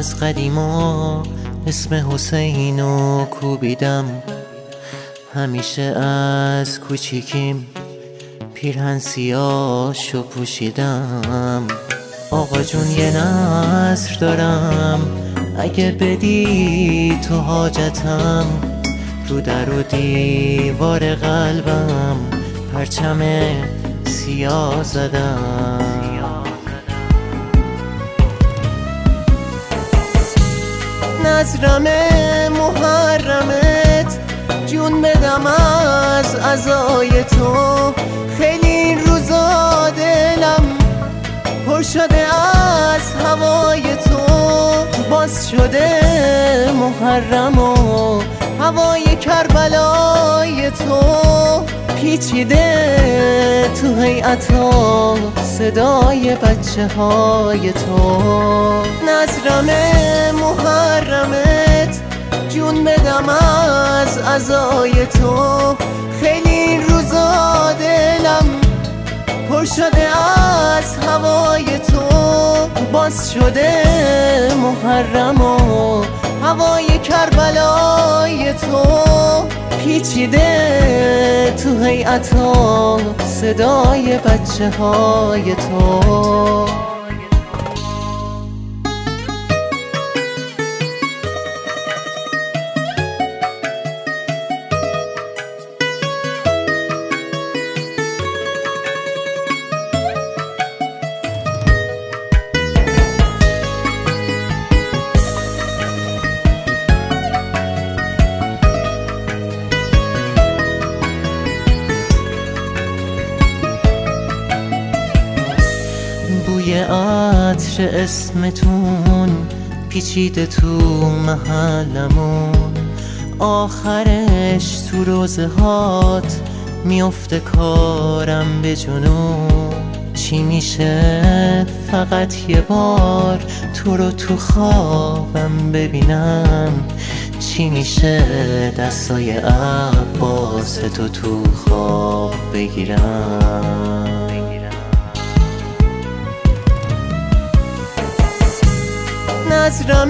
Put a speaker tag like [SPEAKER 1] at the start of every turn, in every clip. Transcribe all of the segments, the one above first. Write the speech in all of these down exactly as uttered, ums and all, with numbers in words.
[SPEAKER 1] از قدیما اسم حسینو کوبیدم، همیشه از کوچیکیم پیرهن سیاهشو پوشیدم. آقا جون یه نظر دارم، اگه بدی تو حاجتم، رو در و دیوار قلبم پرچم سیاه زدم. نظرم محرمت جون بدم از عزای تو، خیلی این روزا دلم پر شده از هوای تو. باز شده محرم و هوای کربلای تو، پیچیده تو هیئتا صدای بچه های تو. نظرم محرمت جون بدم از عزای تو، خیلی این روزا دلم پر شده از هوای تو. باز شده محرم و هوای کربلای تو، پیچیده تو هیئتا صدای بچه های تو. بوی عطر اسمتون پیچیده تو محلمون، آخرش تو روزه هات میفته کارم به جنون. چی میشه فقط یه بار تو رو تو خوابم ببینم، چی میشه دستای عباس تو تو خواب بگیرم. نظرم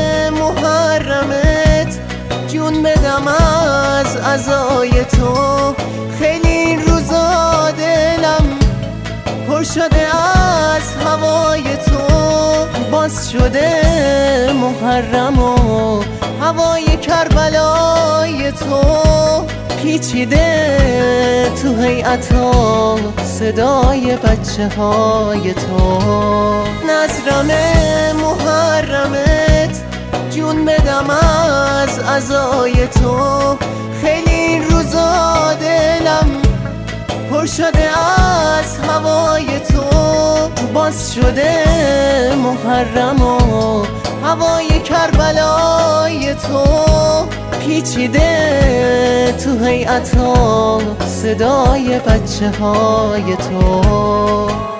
[SPEAKER 1] محرمت جون بدم از عزای تو، خیلی این روزا دلم پر شده از هوای تو. باز شده محرم و هوای کربلای تو، پیچیده تو هیئتا صدای بچه های تو. نظرم محرمت جون بدم از عزای تو، خیلی این روزا دلم پر شده از هوای تو. باز شده محرم و هوای کربلای تو، پیچیده تو هیئتا صدای بچه های تو.